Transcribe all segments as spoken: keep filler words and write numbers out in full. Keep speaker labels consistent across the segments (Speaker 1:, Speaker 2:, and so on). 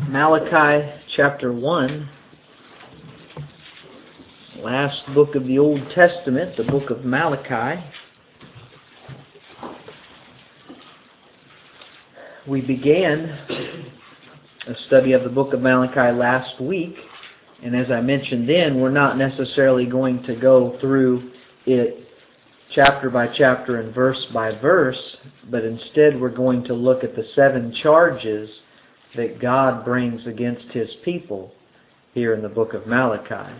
Speaker 1: Malachi chapter one, last book of the Old Testament, the book of Malachi. We began a study of the book of Malachi last week, and as I mentioned then, we're not necessarily going to go through it chapter by chapter and verse by verse, but instead we're going to look at the seven charges that God brings against His people here in the book of Malachi.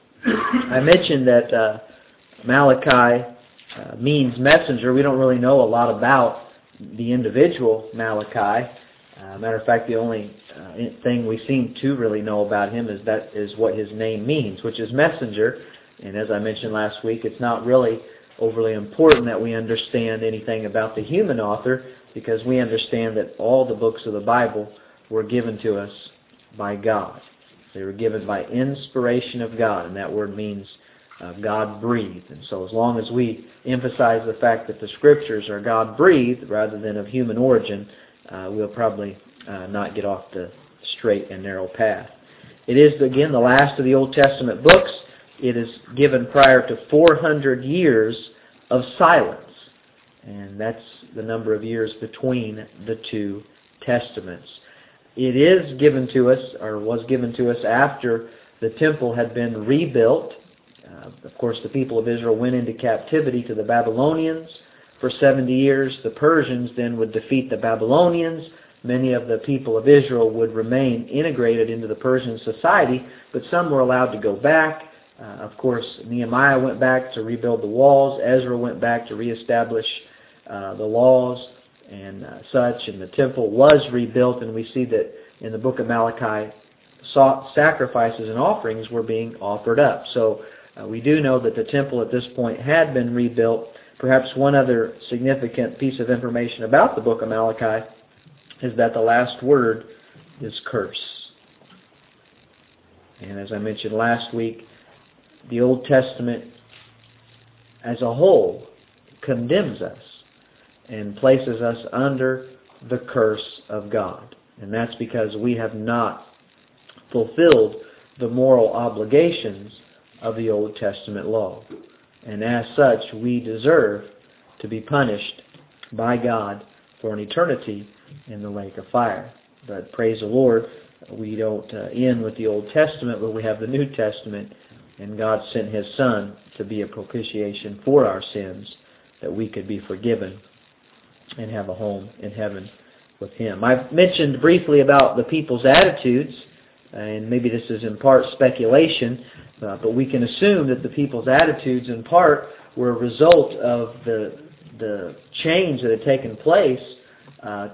Speaker 1: I mentioned that uh, Malachi uh, means messenger. We don't really know a lot about the individual Malachi. Uh, matter of fact, the only uh, thing we seem to really know about him is that is what his name means, which is messenger. And as I mentioned last week, it's not really overly important that we understand anything about the human author, because we understand that all the books of the Bible were given to us by God. They were given by inspiration of God, and that word means uh, God-breathed. And so as long as we emphasize the fact that the Scriptures are God-breathed rather than of human origin, uh, we'll probably uh, not get off the straight and narrow path. It is, again, the last of the Old Testament books. It is given prior to four hundred years of silence, and that's the number of years between the two Testaments. It is given to us, or was given to us, after the temple had been rebuilt. Uh, of course, the people of Israel went into captivity to the Babylonians for seventy years. The Persians then would defeat the Babylonians. Many of the people of Israel would remain integrated into the Persian society, but some were allowed to go back. Uh, of course, Nehemiah went back to rebuild the walls. Ezra went back to reestablish uh, the laws and uh, such, and the temple was rebuilt, and we see that in the book of Malachi, sacrifices and offerings were being offered up. So uh, we do know that the temple at this point had been rebuilt. Perhaps one other significant piece of information about the book of Malachi is that the last word is curse. And as I mentioned last week, the Old Testament as a whole condemns us and places us under the curse of God. And that's because we have not fulfilled the moral obligations of the Old Testament law. And as such, we deserve to be punished by God for an eternity in the lake of fire. But praise the Lord, we don't uh, end with the Old Testament, but we have the New Testament, and God sent His Son to be a propitiation for our sins, that we could be forgiven and have a home in heaven with Him. I've mentioned briefly about the people's attitudes, and maybe this is in part speculation, uh, but we can assume that the people's attitudes in part were a result of the the change that had taken place uh,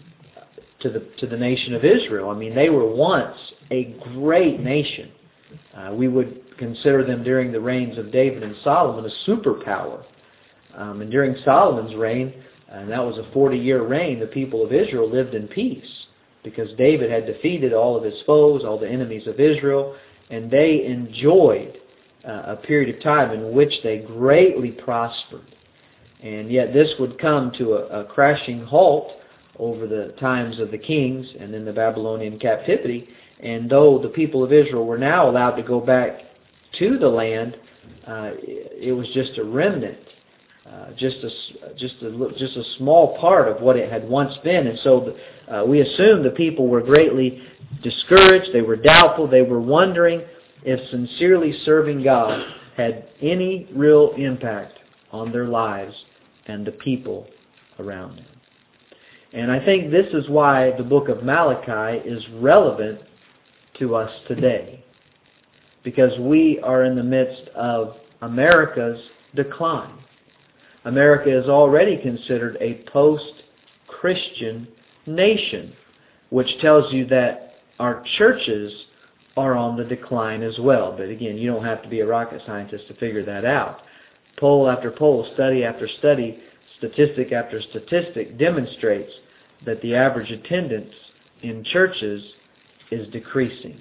Speaker 1: to the to the nation of Israel. I mean, they were once a great nation. Uh, we would consider them during the reigns of David and Solomon a superpower. Um, and during Solomon's reign, and that was a forty-year reign, the people of Israel lived in peace because David had defeated all of his foes, all the enemies of Israel, and they enjoyed uh, a period of time in which they greatly prospered. And yet this would come to a, a crashing halt over the times of the kings and then the Babylonian captivity. And though the people of Israel were now allowed to go back to the land, uh, it was just a remnant. Uh, just a just a just a small part of what it had once been, and so the, uh, we assume the people were greatly discouraged. They were doubtful. They were wondering if sincerely serving God had any real impact on their lives and the people around them. And I think this is why the book of Malachi is relevant to us today, because we are in the midst of America's decline. America is already considered a post-Christian nation, which tells you that our churches are on the decline as well. But again, you don't have to be a rocket scientist to figure that out. Poll after poll, study after study, statistic after statistic demonstrates that the average attendance in churches is decreasing.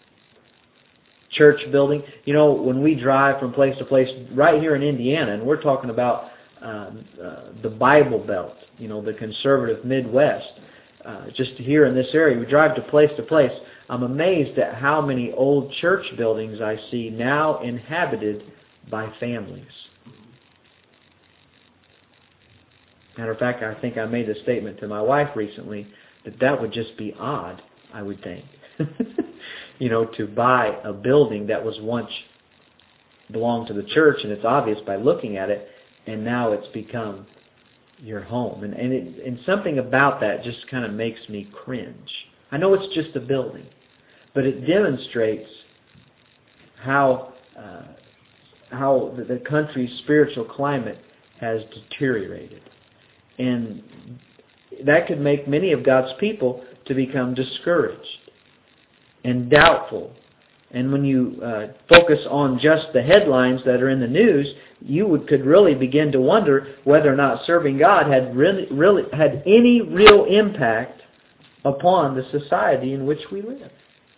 Speaker 1: Church building, you know, when we drive from place to place, right here in Indiana, and we're talking about Um, uh, the Bible Belt, you know, the conservative Midwest, uh, just here in this area, we drive to place to place, I'm amazed at how many old church buildings I see now inhabited by families. Matter of fact, I think I made a statement to my wife recently that that would just be odd, I would think. You know, to buy a building that was once belonged to the church, and it's obvious by looking at it, and now it's become your home. And and, it, and something about that just kind of makes me cringe. I know it's just a building, but it demonstrates how uh, how the, the country's spiritual climate has deteriorated. And that could make many of God's people to become discouraged and doubtful. And when you uh, focus on just the headlines that are in the news, you would could really begin to wonder whether or not serving God had really, really had any real impact upon the society in which we live.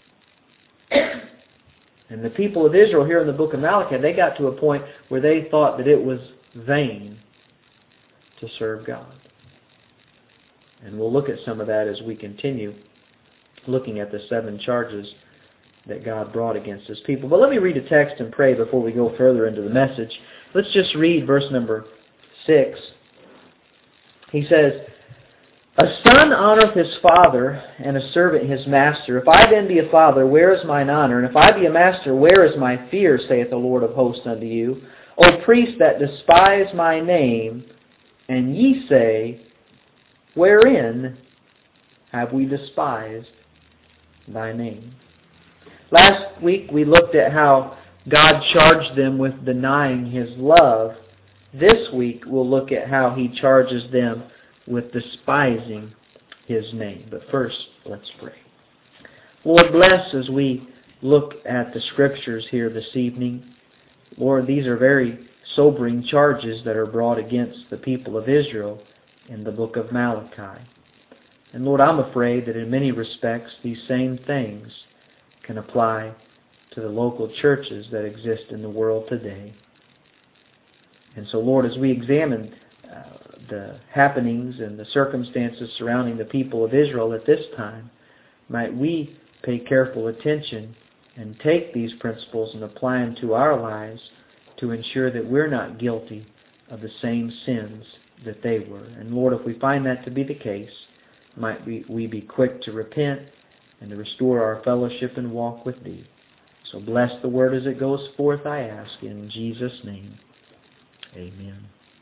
Speaker 1: And the people of Israel here in the book of Malachi, they got to a point where they thought that it was vain to serve God. And we'll look at some of that as we continue looking at the seven charges that God brought against His people. But let me read a text and pray before we go further into the message. Let's just read verse number six. He says, "A son honoreth his father, and a servant his master. If I then be a father, where is mine honor? And if I be a master, where is my fear, saith the Lord of hosts unto you? O priests that despise my name, and ye say, wherein have we despised thy name?" Last week we looked at how God charged them with denying His love. This week we'll look at how He charges them with despising His name. But first, let's pray. Lord, bless as we look at the Scriptures here this evening. Lord, these are very sobering charges that are brought against the people of Israel in the book of Malachi. And Lord, I'm afraid that in many respects these same things can apply to the local churches that exist in the world today. And so, Lord, as we examine uh, the happenings and the circumstances surrounding the people of Israel at this time, might we pay careful attention and take these principles and apply them to our lives to ensure that we're not guilty of the same sins that they were. And Lord, if we find that to be the case, might we, we be quick to repent and to restore our fellowship and walk with Thee. So bless the word as it goes forth, I ask, in Jesus' name. Amen.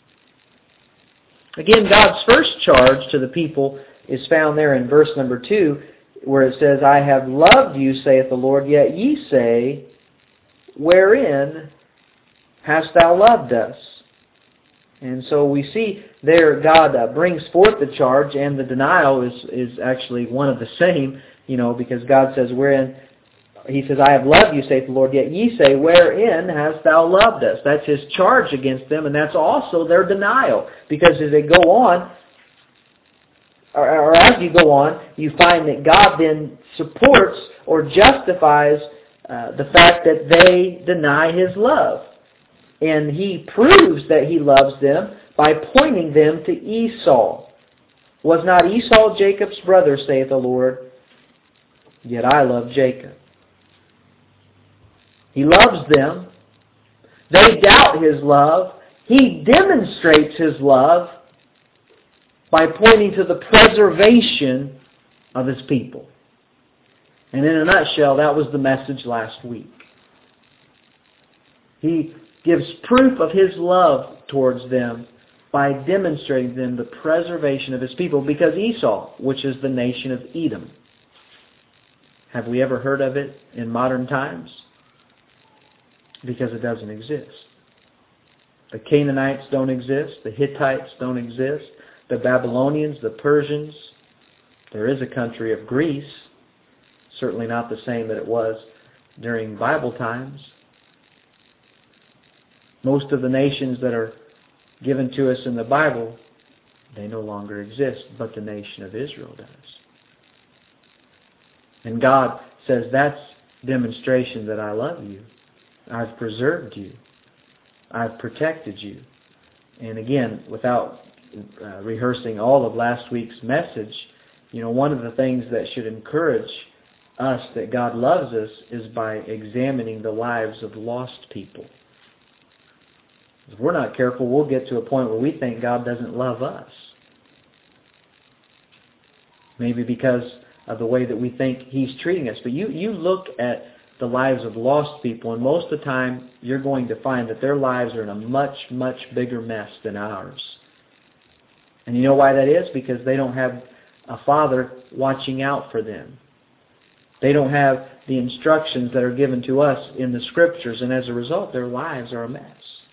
Speaker 1: Again, God's first charge to the people is found there in verse number two, where it says, "I have loved you, saith the Lord, yet ye say, wherein hast thou loved us?" And so we see there God uh, brings forth the charge, and the denial is, is actually one of the same, you know, because God says, wherein, He says, "I have loved you, saith the Lord, yet ye say, wherein hast thou loved us?" That's His charge against them, and that's also their denial. Because as they go on, or, or as you go on, you find that God then supports or justifies uh, the fact that they deny His love. And He proves that He loves them by pointing them to Esau. "Was not Esau Jacob's brother, saith the Lord? Yet I love Jacob." He loves them. They doubt His love. He demonstrates His love by pointing to the preservation of His people. And in a nutshell, that was the message last week. He gives proof of His love towards them by demonstrating them the preservation of His people. Because Esau, which is the nation of Edom, have we ever heard of it in modern times? Because it doesn't exist. The Canaanites don't exist. The Hittites don't exist. The Babylonians, the Persians. There is a country of Greece. Certainly not the same that it was during Bible times. Most of the nations that are given to us in the Bible, they no longer exist, but the nation of Israel does. And God says, that's demonstration that I love you. I've preserved you. I've protected you. And again, without uh, rehearsing all of last week's message, You know, one of the things that should encourage us that God loves us is by examining the lives of lost people. If we're not careful, we'll get to a point where we think God doesn't love us. Maybe because of the way that we think He's treating us. But you, you look at the lives of lost people, and most of the time you're going to find that their lives are in a much, much bigger mess than ours. And you know why that is? Because they don't have a Father watching out for them. They don't have the instructions that are given to us in the Scriptures, and as a result, their lives are a mess.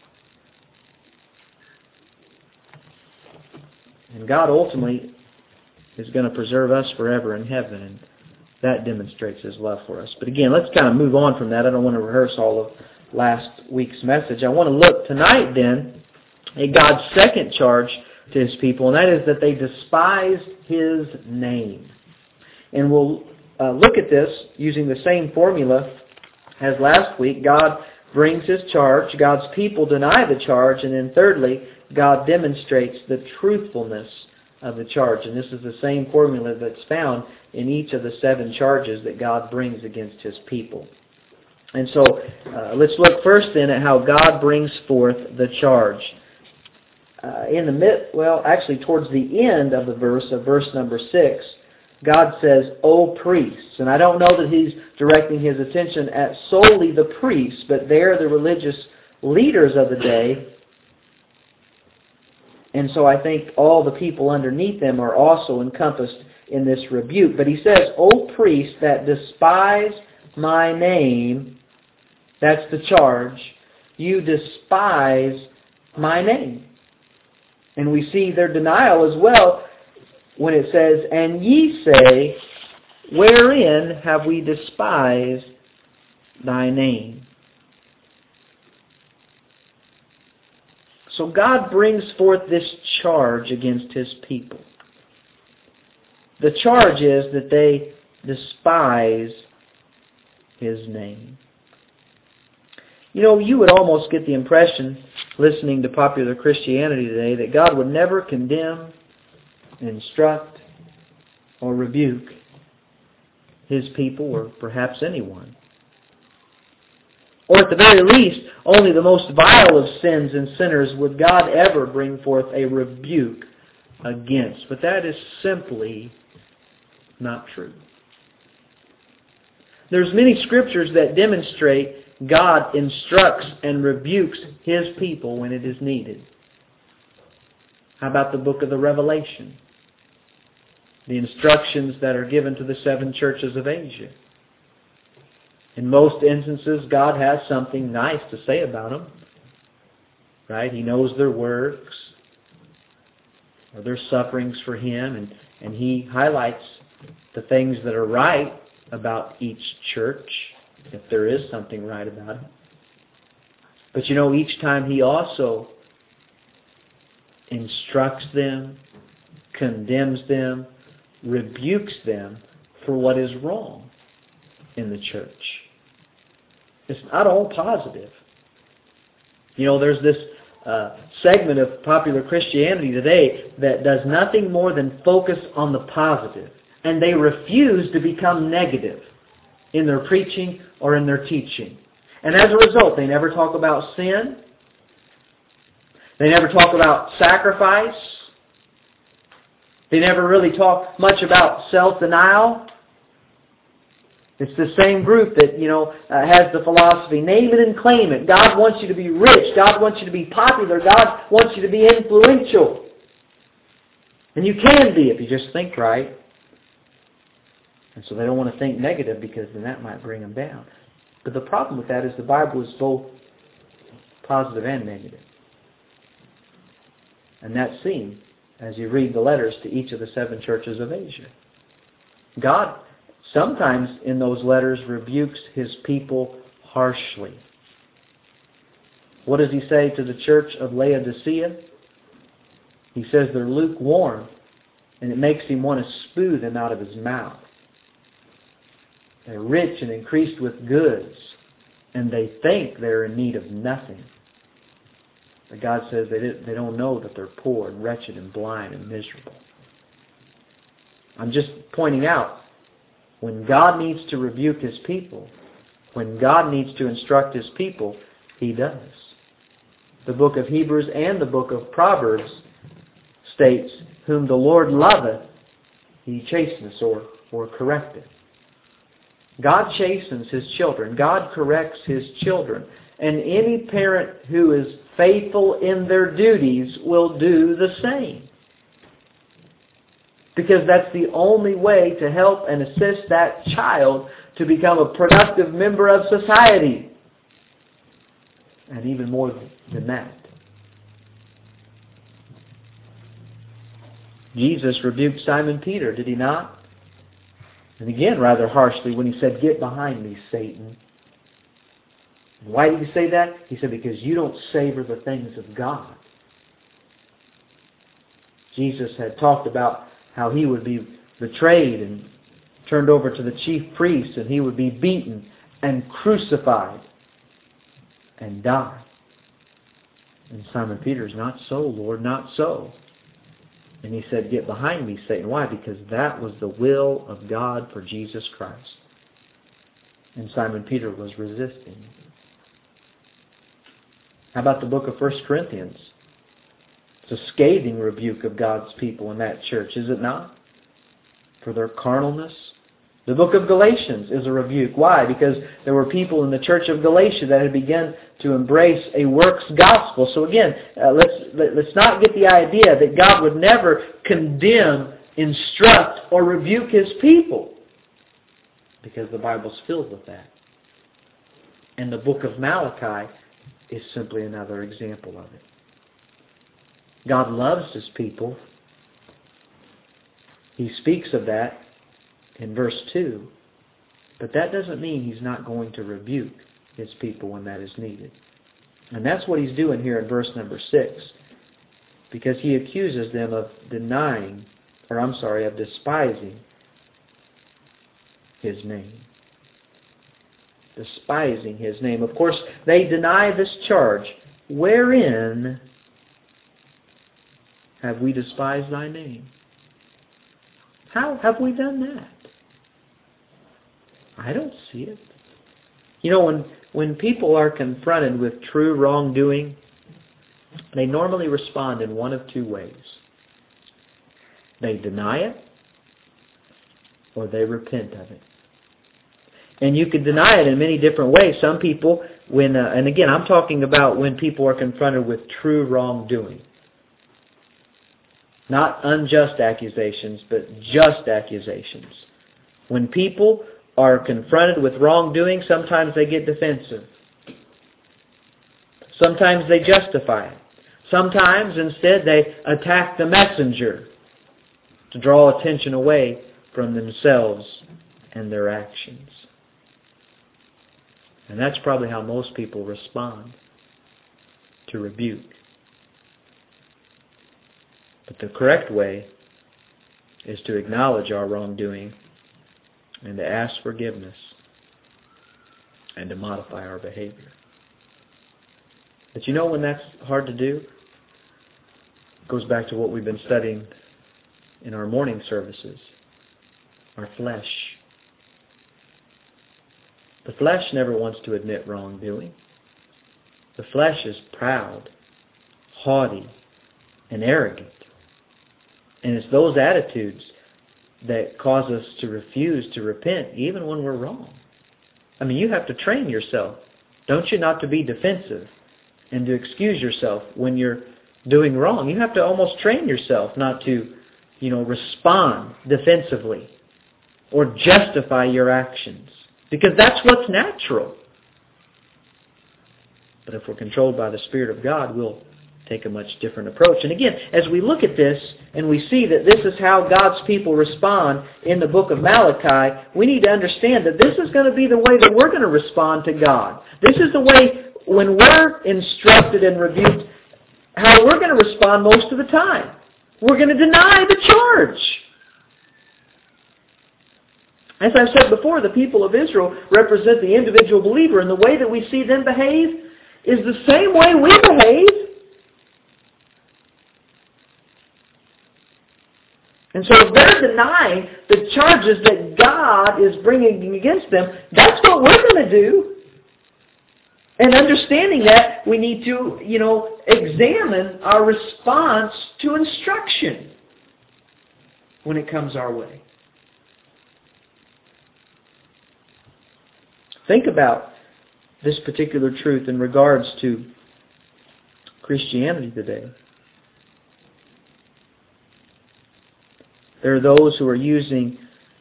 Speaker 1: And God ultimately is going to preserve us forever in heaven, and that demonstrates His love for us. But again, let's kind of move on from that. I don't want to rehearse all of last week's message. I want to look tonight then at God's second charge to His people, and that is that they despised His name. And we'll uh, look at this using the same formula as last week. God brings His charge, God's people deny the charge, and then thirdly, God demonstrates the truthfulness of the charge. And this is the same formula that's found in each of the seven charges that God brings against His people. And so uh, let's look first then at how God brings forth the charge. Uh, in the mid, well, actually towards the end of the verse, of verse number six, God says, "O priests." And I don't know that He's directing His attention at solely the priests, but they're the religious leaders of the day. And so I think all the people underneath them are also encompassed in this rebuke. But He says, "O priests that despise my name," that's the charge, "you despise my name." And we see their denial as well when it says, "And ye say, wherein have we despised thy name?" So God brings forth this charge against His people. The charge is that they despise His name. You know, you would almost get the impression, listening to popular Christianity today, that God would never condemn, instruct, or rebuke His people, or perhaps anyone. Or at the very least, only the most vile of sins and sinners would God ever bring forth a rebuke against. But that is simply not true. There's many scriptures that demonstrate God instructs and rebukes His people when it is needed. How about the book of the Revelation? The instructions that are given to the seven churches of Asia. In most instances, God has something nice to say about them. Right? He knows their works or their sufferings for Him, and, and He highlights the things that are right about each church, if there is something right about it. But you know, each time He also instructs them, condemns them, rebukes them for what is wrong in the church. It's not all positive. You know, there's this uh, segment of popular Christianity today that does nothing more than focus on the positive, and they refuse to become negative in their preaching or in their teaching. And as a result, they never talk about sin. They never talk about sacrifice. They never really talk much about self-denial. It's the same group that, you know, uh, has the philosophy, name it and claim it. God wants you to be rich. God wants you to be popular. God wants you to be influential. And you can be if you just think right. And so they don't want to think negative because then that might bring them down. But the problem with that is the Bible is both positive and negative. And that's seen as you read the letters to each of the seven churches of Asia. God sometimes in those letters rebukes His people harshly. What does He say to the church of Laodicea? He says they're lukewarm, and it makes Him want to spew them out of His mouth. They're rich and increased with goods, and they think they're in need of nothing. But God says they they don't know that they're poor and wretched and blind and miserable. I'm just pointing out, when God needs to rebuke His people, when God needs to instruct His people, He does. The book of Hebrews and the book of Proverbs states, whom the Lord loveth, He chasteneth or, or correcteth. God chastens His children. God corrects His children. And any parent who is faithful in their duties will do the same. Because that's the only way to help and assist that child to become a productive member of society. And even more than that. Jesus rebuked Simon Peter, did He not? And again, rather harshly, when He said, get behind me, Satan. Why did He say that? He said, because you don't savor the things of God. Jesus had talked about how He would be betrayed and turned over to the chief priests, and He would be beaten and crucified and die. And Simon Peter's, not so, Lord, not so. And He said, get behind me, Satan. Why? Because that was the will of God for Jesus Christ. And Simon Peter was resisting. How about the book of First Corinthians? It's a scathing rebuke of God's people in that church, is it not? For their carnalness. The book of Galatians is a rebuke. Why? Because there were people in the church of Galatia that had begun to embrace a works gospel. So again, uh, let's let, let's not get the idea that God would never condemn, instruct, or rebuke His people. Because the Bible's filled with that. And the book of Malachi is simply another example of it. God loves His people. He speaks of that in verse two. But that doesn't mean He's not going to rebuke His people when that is needed. And that's what He's doing here in verse number six. Because He accuses them of denying, or I'm sorry, of despising His name. Despising His name. Of course, they deny this charge. Wherein have we despised Thy name? How have we done that? I don't see it. You know, when, when people are confronted with true wrongdoing, they normally respond in one of two ways. They deny it, or they repent of it. And you can deny it in many different ways. Some people, when uh, and again, I'm talking about when people are confronted with true wrongdoing. Not unjust accusations, but just accusations. When people are confronted with wrongdoing, sometimes they get defensive. Sometimes they justify it. Sometimes, instead, they attack the messenger to draw attention away from themselves and their actions. And that's probably how most people respond to rebuke. But the correct way is to acknowledge our wrongdoing and to ask forgiveness and to modify our behavior. But you know when that's hard to do? It goes back to what we've been studying in our morning services. Our flesh. The flesh never wants to admit wrongdoing. The flesh is proud, haughty, and arrogant. And it's those attitudes that cause us to refuse to repent even when we're wrong. I mean, you have to train yourself, don't you, not to be defensive and to excuse yourself when you're doing wrong. You have to almost train yourself not to, you know, respond defensively or justify your actions. Because that's what's natural. But if we're controlled by the Spirit of God, we'll take a much different approach. And again, as we look at this and we see that this is how God's people respond in the book of Malachi, we need to understand that this is going to be the way that we're going to respond to God. This is the way, when we're instructed and rebuked, how we're going to respond most of the time. We're going to deny the charge. As I've said before, the people of Israel represent the individual believer, and the way that we see them behave is the same way we behave. And so if they're denying the charges that God is bringing against them, that's what we're going to do. And understanding that, we need to, you know, examine our response to instruction when it comes our way. Think about this particular truth in regards to Christianity today. There are those who are using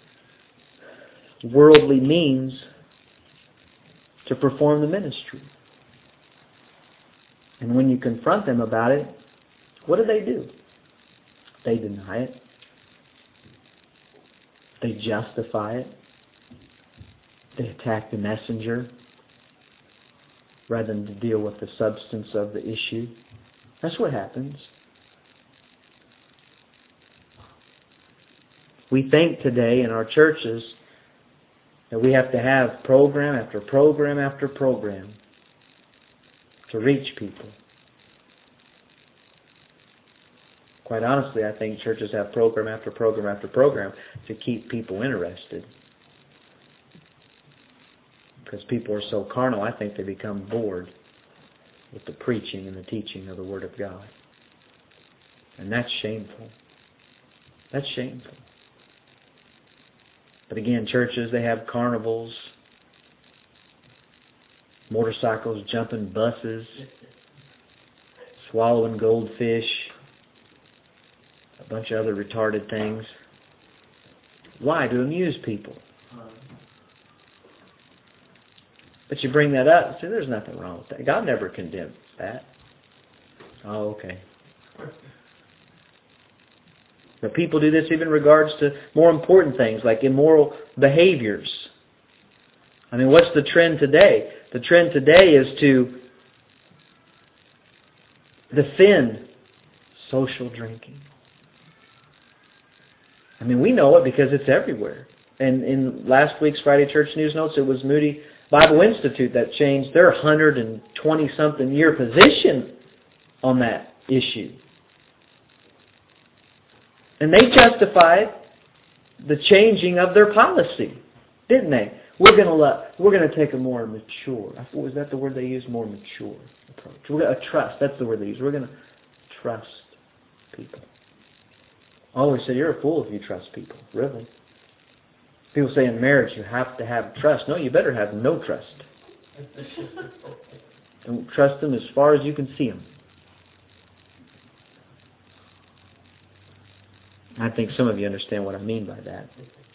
Speaker 1: worldly means to perform the ministry. And when you confront them about it, what do they do? They deny it. They justify it. They attack the messenger rather than to deal with the substance of the issue. That's what happens. We think today in our churches that we have to have program after program after program to reach people. Quite honestly, I think churches have program after program after program to keep people interested. Because people are so carnal, I think they become bored with the preaching and the teaching of the Word of God. And that's shameful. That's shameful. But again, churches, they have carnivals, motorcycles jumping buses, swallowing goldfish, a bunch of other retarded things. Why? To amuse people. But you bring that up and say, there's nothing wrong with that. God never condemns that. Oh, okay. But people do this even in regards to more important things like immoral behaviors. I mean, what's the trend today? The trend today is to defend social drinking. I mean, we know it because it's everywhere. And in last week's Friday Church News Notes, it was Moody Bible Institute that changed their one hundred twenty something year position on that issue. And they justified the changing of their policy, didn't they? We're going to let, we're going to take a more mature. Was that the word they used? More mature approach. We're going to trust. That's the word they used. We're going to trust people. I always say you're a fool if you trust people. Really. People say in marriage you have to have trust. No, you better have no trust. Don't trust them as far as you can see them. I think some of you understand what I mean by that.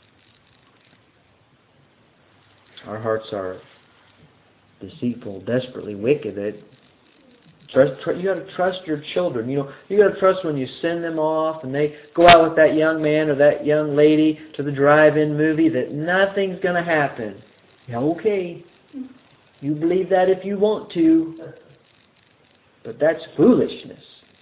Speaker 1: Our hearts are deceitful, desperately wicked. That trust, tr- you got to trust your children. You know, you got to trust when you send them off and they go out with that young man or that young lady to the drive-in movie that nothing's going to happen. Yeah, okay, you believe that if you want to, but that's foolishness.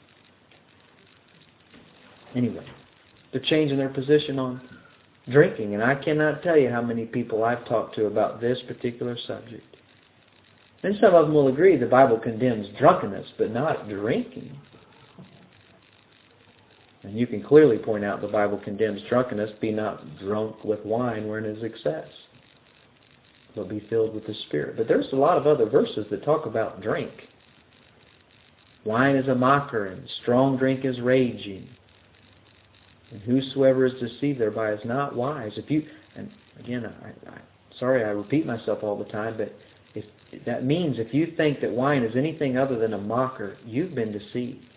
Speaker 1: Anyway. They're changing their position on drinking. And I cannot tell you how many people I've talked to about this particular subject. And some of them will agree the Bible condemns drunkenness, but not drinking. And you can clearly point out the Bible condemns drunkenness, be not drunk with wine wherein is excess, but be filled with the Spirit. But there's a lot of other verses that talk about drink. Wine is a mocker, and strong drink is raging. And whosoever is deceived thereby is not wise. If you, and again, I, I, sorry I repeat myself all the time, but if that means if you think that wine is anything other than a mocker, you've been deceived.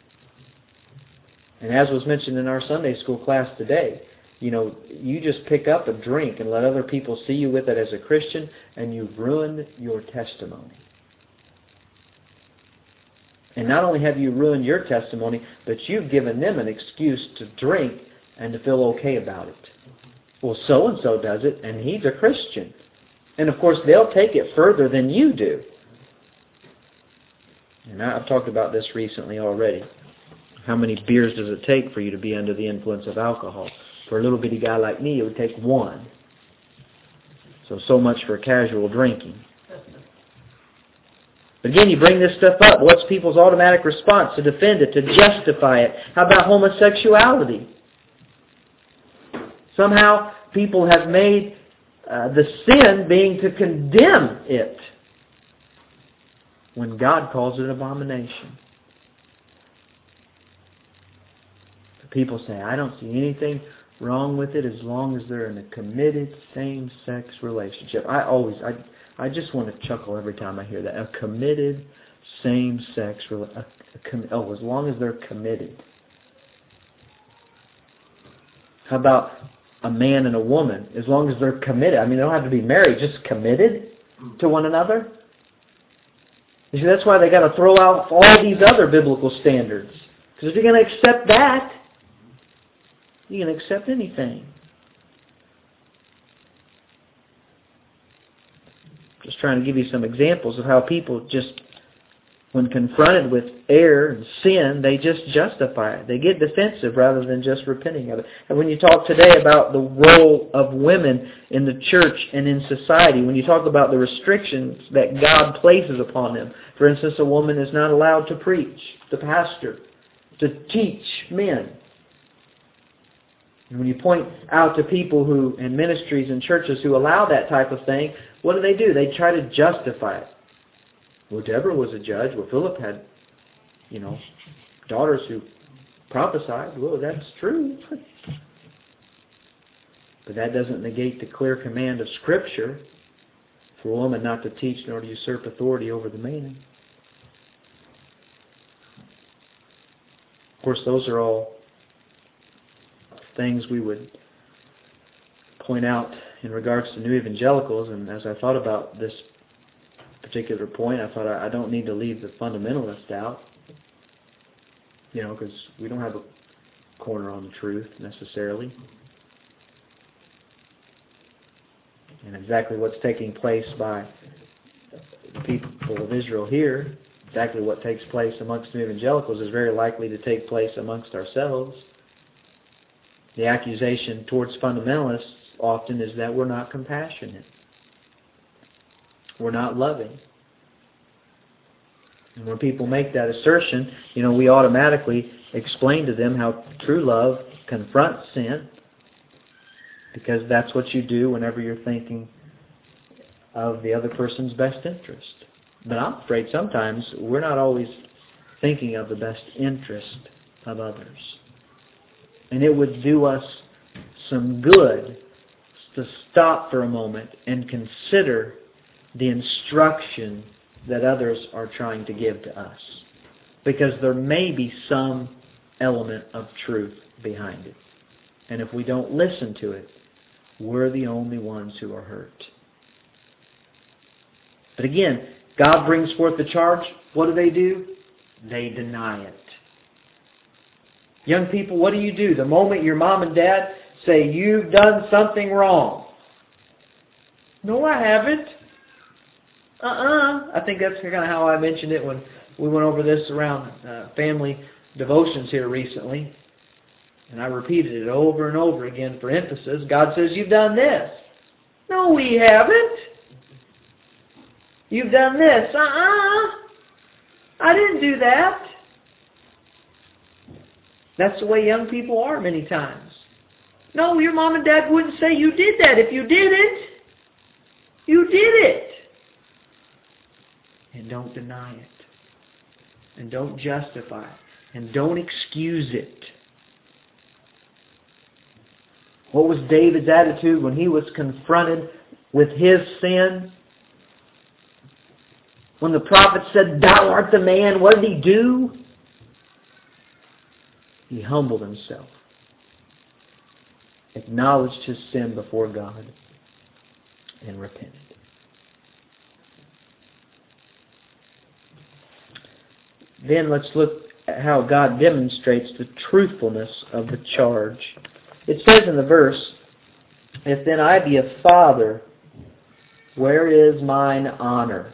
Speaker 1: And as was mentioned in our Sunday school class today, you know, you just pick up a drink and let other people see you with it as a Christian, and you've ruined your testimony. And not only have you ruined your testimony, but you've given them an excuse to drink and to feel okay about it. Well, so-and-so does it, and he's a Christian. And of course, they'll take it further than you do. And I've talked about this recently already. How many beers does it take for you to be under the influence of alcohol? For a little bitty guy like me, it would take one. So, so much for casual drinking. But again, you bring this stuff up. What's people's automatic response? To defend it, to justify it. How about homosexuality? Somehow people have made uh, the sin being to condemn it, when God calls it an abomination. People say, I don't see anything wrong with it as long as they're in a committed same-sex relationship. I always, I, I just want to chuckle every time I hear that. A committed same-sex relationship. Oh, as long as they're committed. How about a man and a woman? As long as they're committed. I mean, they don't have to be married, just committed to one another. You see, that's why they got to throw out all these other biblical standards. Because if you're going to accept that, you can accept anything. Just trying to give you some examples of how people just, when confronted with error and sin, they just justify it. They get defensive rather than just repenting of it. And when you talk today about the role of women in the church and in society, when you talk about the restrictions that God places upon them, for instance, a woman is not allowed to preach, the pastor, to teach men. And when you point out to people who, in ministries and churches who allow that type of thing, what do they do? They try to justify it. Well, Deborah was a judge. Well, Philip had, you know, daughters who prophesied. Well, that's true. But that doesn't negate the clear command of Scripture for a woman not to teach nor to usurp authority over the man. Of course, those are all things we would point out in regards to New Evangelicals. And as I thought about this particular point, I thought I don't need to leave the fundamentalists out, you know, because we don't have a corner on the truth necessarily. And exactly what's taking place by the people of Israel here, exactly what takes place amongst New Evangelicals is very likely to take place amongst ourselves. The accusation towards fundamentalists often is that we're not compassionate. We're not loving. And when people make that assertion, you know, we automatically explain to them how true love confronts sin, because that's what you do whenever you're thinking of the other person's best interest. But I'm afraid sometimes we're not always thinking of the best interest of others. And it would do us some good to stop for a moment and consider the instruction that others are trying to give to us. Because there may be some element of truth behind it. And if we don't listen to it, we're the only ones who are hurt. But again, God brings forth the charge. What do they do? They deny it. Young people, what do you do the moment your mom and dad say, you've done something wrong? No, I haven't. Uh-uh. I think that's kind of how I mentioned it when we went over this around uh, family devotions here recently. And I repeated it over and over again for emphasis. God says, you've done this. No, we haven't. You've done this. Uh-uh. I didn't do that. That's the way young people are many times. No, your mom and dad wouldn't say you did that. If you didn't, you did it. And don't deny it. And don't justify it. And don't excuse it. What was David's attitude when he was confronted with his sin? When the prophet said, thou art the man, what did he do? He humbled himself, acknowledged his sin before God, and repented. Then let's look at how God demonstrates the truthfulness of the charge. It says in the verse, if then I be a father, where is mine honor?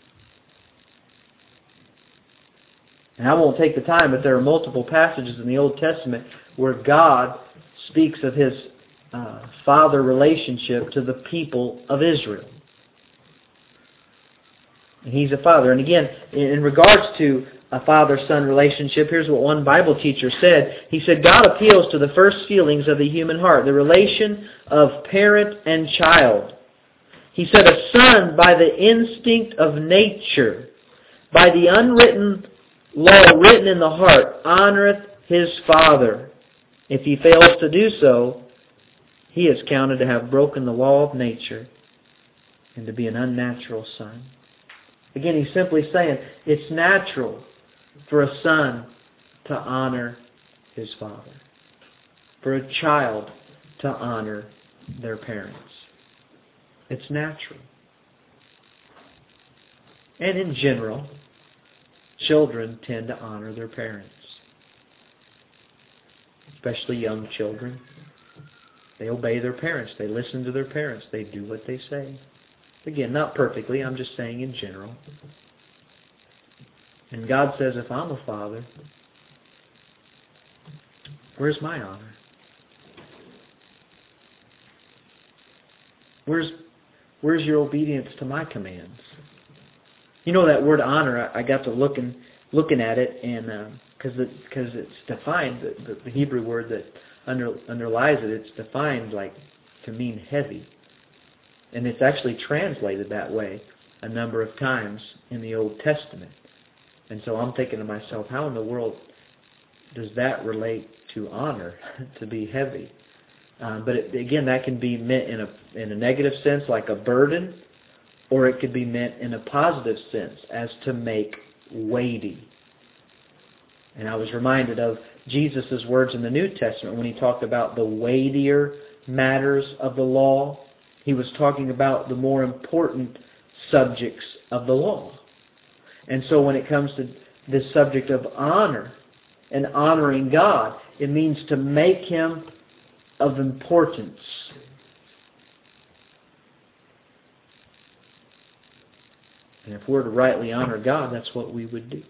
Speaker 1: And I won't take the time, but there are multiple passages in the Old Testament where God speaks of His uh, father relationship to the people of Israel. And He's a father. And again, in regards to uh, a father-son relationship, here's what one Bible teacher said. He said, God appeals to the first feelings of the human heart, the relation of parent and child. He said, a son by the instinct of nature, by the unwritten law written in the heart, honoreth his father. If he fails to do so, he is counted to have broken the law of nature and to be an unnatural son. Again, he's simply saying it's natural for a son to honor his father, for a child to honor their parents. It's natural. And in general, children tend to honor their parents, especially young children. They obey their parents. They listen to their parents. They do what they say. Again, not perfectly. I'm just saying in general. And God says, if I'm a father, where's my honor? Where's where's your obedience to my commands? You know that word honor, I, I got to looking looking at it, and because uh, it, because it's defined, the, the Hebrew word that under, underlies it, it's defined like to mean heavy. And it's actually translated that way a number of times in the Old Testament. And so I'm thinking to myself, how in the world does that relate to honor, to be heavy? Um, but it, again, that can be meant in a in a negative sense, like a burden, or it could be meant in a positive sense, as to make weighty. And I was reminded of Jesus' words in the New Testament when he talked about the weightier matters of the law. He was talking about the more important subjects of the law. And so when it comes to this subject of honor and honoring God, it means to make Him of importance. And if we're to rightly honor God, that's what we would do.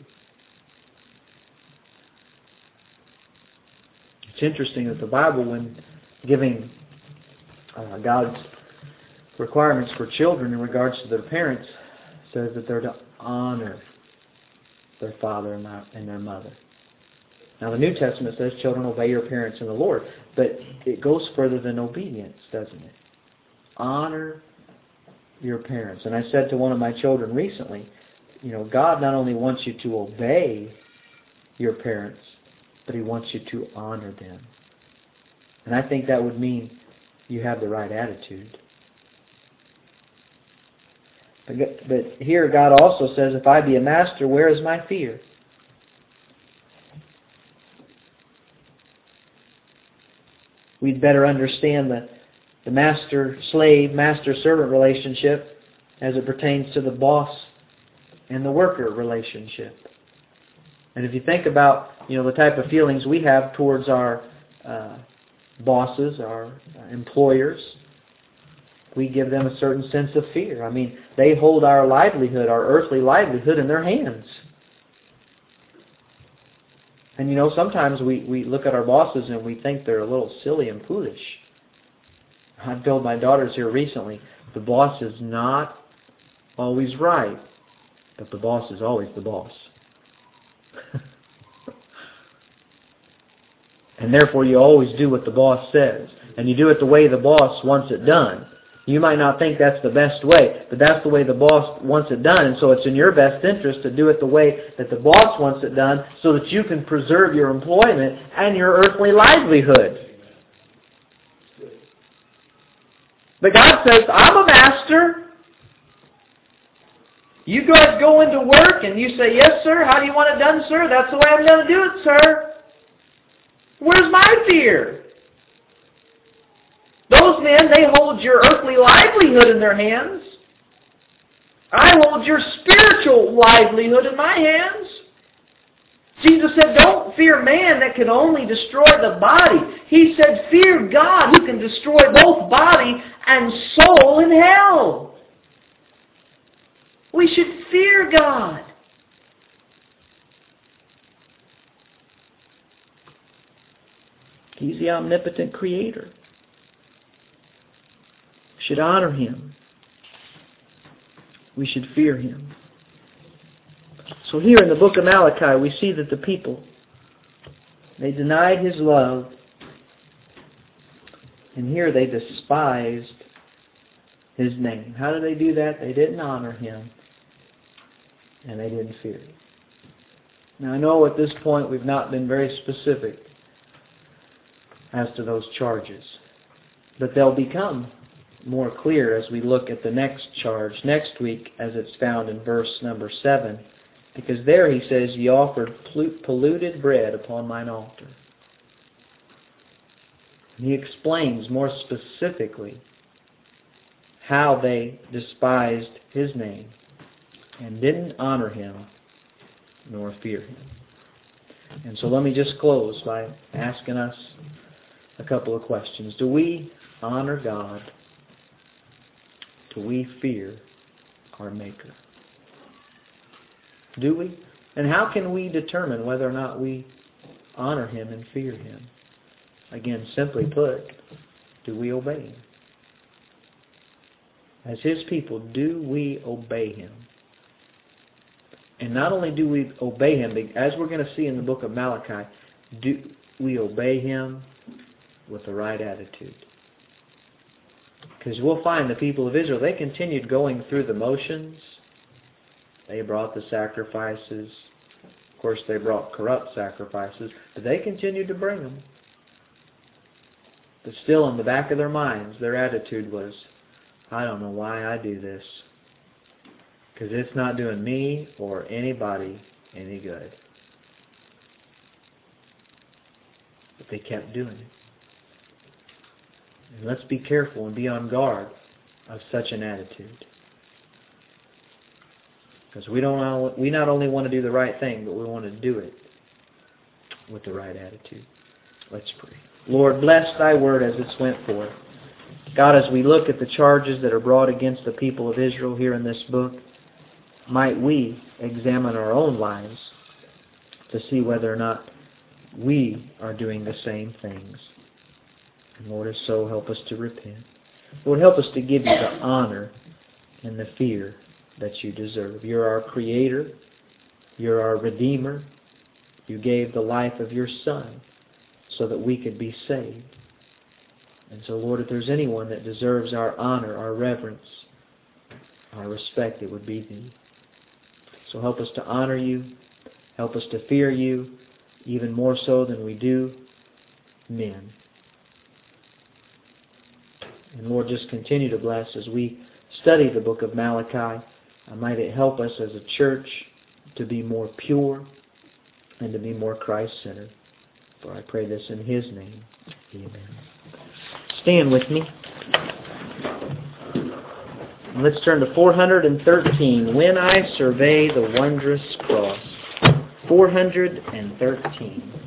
Speaker 1: It's interesting that the Bible, when giving uh, God's requirements for children in regards to their parents, says that they're to honor their father and their mother. Now the New Testament says, children, obey your parents in the Lord. But it goes further than obedience, doesn't it? Honor your parents. And I said to one of my children recently, you know, God not only wants you to obey your parents, but He wants you to honor them. And I think that would mean you have the right attitude. But, but here God also says, if I be a master, where is my fear? We'd better understand the, the master-slave, master-servant relationship as it pertains to the boss and the worker relationship. And if you think about, you know, the type of feelings we have towards our uh, bosses, our uh, employers, we give them a certain sense of fear. I mean, they hold our livelihood, our earthly livelihood in their hands. And you know, sometimes we, we look at our bosses and we think they're a little silly and foolish. I've told my daughters here recently, the boss is not always right, but the boss is always the boss. And therefore you always do what the boss says. And you do it the way the boss wants it done. You might not think that's the best way, but that's the way the boss wants it done. And so it's in your best interest to do it the way that the boss wants it done so that you can preserve your employment and your earthly livelihood. But God says, I'm a master. You guys go into work and you say, yes, sir. How do you want it done, sir? That's the way I'm going to do it, sir. Where's my fear? Those men, they hold your earthly livelihood in their hands. I hold your spiritual livelihood in my hands. Jesus said, don't fear man that can only destroy the body. He said, fear God who can destroy both body and soul in hell. We should fear God. He's the omnipotent creator. We should honor Him. We should fear Him. So here in the book of Malachi, we see that the people, they denied His love, and here they despised His name. How did they do that? They didn't honor Him, and they didn't fear Him. Now I know at this point we've not been very specific as to those charges, but they'll become more clear as we look at the next charge next week, as it's found in verse number seven, because there he says, "Ye offered polluted bread upon mine altar." He explains more specifically how they despised His name and didn't honor Him nor fear Him. And so let me just close by asking us a couple of questions. Do we honor God? Do we fear our Maker? Do we? And how can we determine whether or not we honor Him and fear Him? Again, simply put, do we obey Him? As His people, do we obey Him? And not only do we obey Him, but as we're going to see in the book of Malachi, do we obey Him with the right attitude? Because we'll find the people of Israel, they continued going through the motions. They brought the sacrifices. Of course, they brought corrupt sacrifices, but they continued to bring them. But still, in the back of their minds, their attitude was, I don't know why I do this, because it's not doing me or anybody any good. But they kept doing it. And let's be careful and be on guard of such an attitude. Because we don't we not only want to do the right thing, but we want to do it with the right attitude. Let's pray. Lord, bless Thy word as it's went forth. God, as we look at the charges that are brought against the people of Israel here in this book, might we examine our own lives to see whether or not we are doing the same things. And Lord, if so, help us to repent. Lord, help us to give You the honor and the fear that You deserve. You're our Creator. You're our Redeemer. You gave the life of Your Son so that we could be saved. And so, Lord, if there's anyone that deserves our honor, our reverence, our respect, it would be Thee. So help us to honor You. Help us to fear You, even more so than we do men. And Lord, just continue to bless as we study the book of Malachi. Might it help us as a church to be more pure and to be more Christ-centered. For I pray this in His name. Amen. Stand with me. And let's turn to four hundred thirteen. When I Survey the Wondrous Cross. four hundred thirteen.